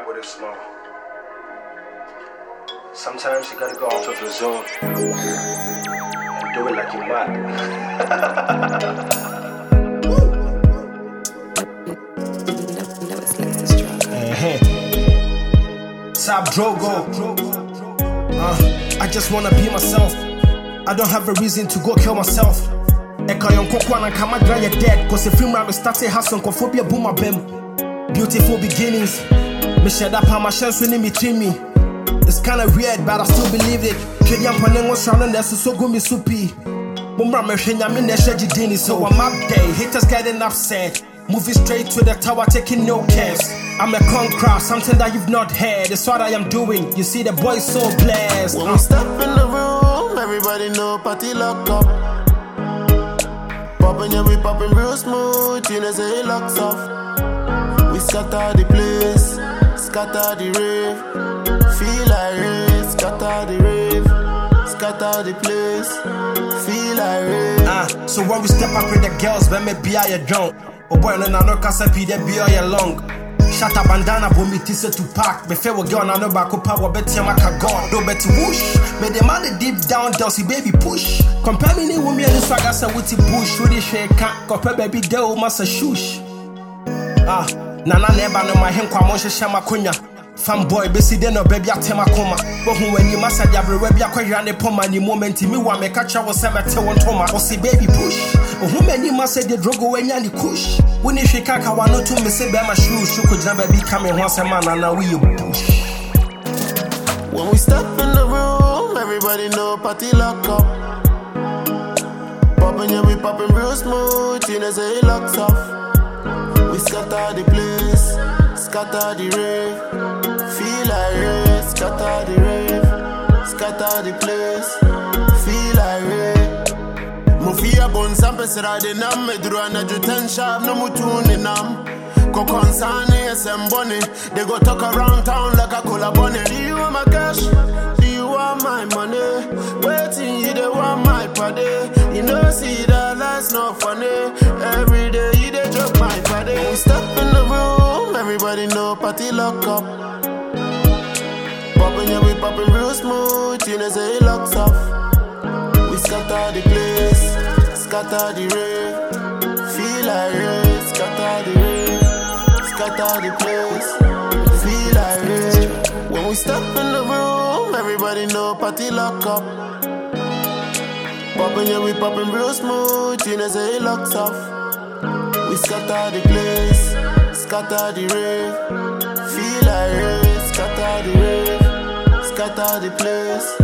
vibe with it slow. Sometimes you gotta go out of the zone and do it like you're mad. Top Drogo. I just wanna be myself. I don't have a reason to go kill myself. Ekayon kokwana kama dry your dead. Cause the film I started has some cophobia boom my bem. Beautiful beginnings. Me shed up how my chance when me treat me. It's kinda weird, but I still believe it. Kenya Paneng was shouting, that's so good me soupy. Mumra me shenya me nesha jidini, so I'm up there. Haters getting upset. Moving straight to the tower, taking no cares. I'm a conqueror, something that you've not heard. It's what I am doing. You see the boys so blessed. When we step in the room, everybody know party lock up. Poppin', yeah, we poppin' real smooth. You know say it locks off. We scatter the place, scatter the rave. Feel like rave, scatter the rave. Scatter the place, feel like rave. So when we step up with the girls, when me be a drunk. Oh boy, no casa be there be all long. Shut up bandana, but me tise to pack. Me fair girl, no back up power, bet you make a gun. No bet whoosh. Me demand the deep down, dousey baby push. Compare me with me and the swagger, so with the push. Really shake can't compare baby girl, massa shush. Nana never know my hand, come on, shama kunya. Fanboy, busy then no baby at Temakoma. But when you must have a web, you poma any moment, me want me catch our cemetery on Toma or see baby push. Who many must say the drogo when you kush. When you shake out, I want to miss it by my shoes. You could never be coming once a man, and now we push. When we step in the room, everybody know party lock up. Poppin', yeah, we poppin' real smooth. You know, say it locks off. We scatter the place, scatter the rave. Feel like rave, scatter the rave. Scatter the place, feel like rave. Mufia bon sampe sirade nam medru anaju ten sharp no mutuni nam. Kokonsane esembone, they go talk around town like a cola bonnet. Do you want my cash? Do you want my money? Waiting you they want my party. You know see that that's not funny. Every day you they joke my party. We step in the room, everybody know party lock up. Poppin', yeah, we poppin' real smooth, you know say it locks off. We scatter the place, scatter the rave. Feel like rave, scatter the rave. Scatter the place, feel like rave. When we step in the room, everybody know party lock up. Poppin', yeah, we poppin' real smooth, you know say it locks off. We scatter the place, scatter the rave. Feel like rave, scatter the rave. Scatter the place.